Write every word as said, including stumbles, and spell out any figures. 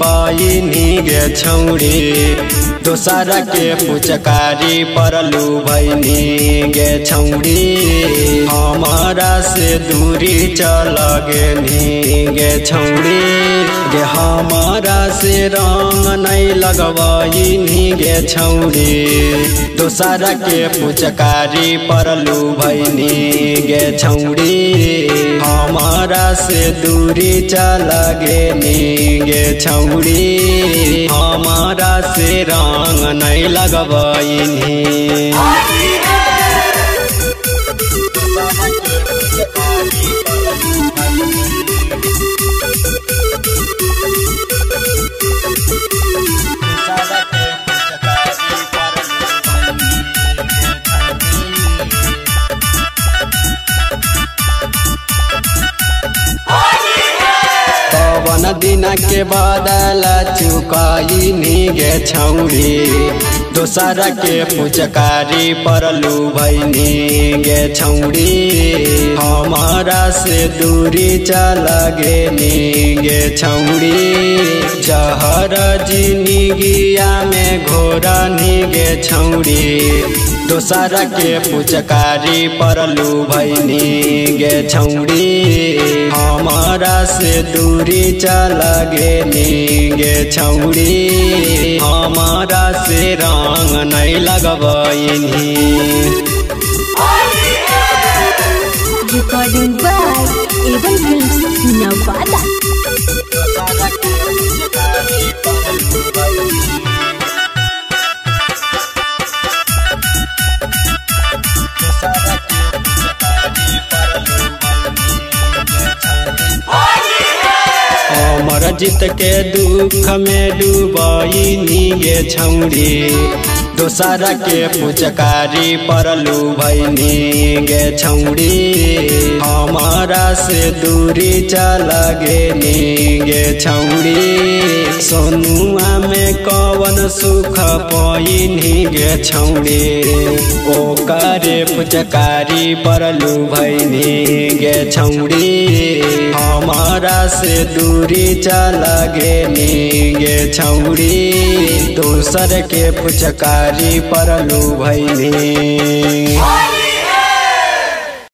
पाइनी गे छौड़ी दोसरा के पुचकारी परलू भैनी गे छौड़ी हमारा से दूरी चल गेनी गे छौड़ी गे हमारा से रंग नहीं लगवाइनी गे छौड़ी दोसरा के पुचकारी परलू भैनी गे छौड़ी हमारा से दूरी चल गेनी गे छौड़ी हमारा से रंग नहीं लगवाइनी। पवन दिन के बदल चुकाइनी गे छौड़ी दोसरा के पुचकारी परलू भैनी गे छौड़ी हमारा से दूरी चल गेनी गे छौड़ी जहर जिंदगिया में घोरनी गे छौड़ी दोसरा के पुचकारी परलू भैनी गे छौड़ी हमारा से दूरी चल गेनी गे छौड़ी हमारा से रंग नहीं लगवाइनी। Recording by Evan Films, Nevada. अमर जीत के दुख में डूबाइनी गे छौड़ी दोसरा के पुचकारी परलू भैनी गे छौड़ी हमारा से दूरी चल गेनी गे छौड़ी सोनुआ में कवन सुख पाइनी गे छौड़ी ओकरे पुचकारी परलू भैनी गे छौड़ी हमारा से दूरी चल गेनी गे छौड़ी दोसर के पुचकारी परलू भैनी।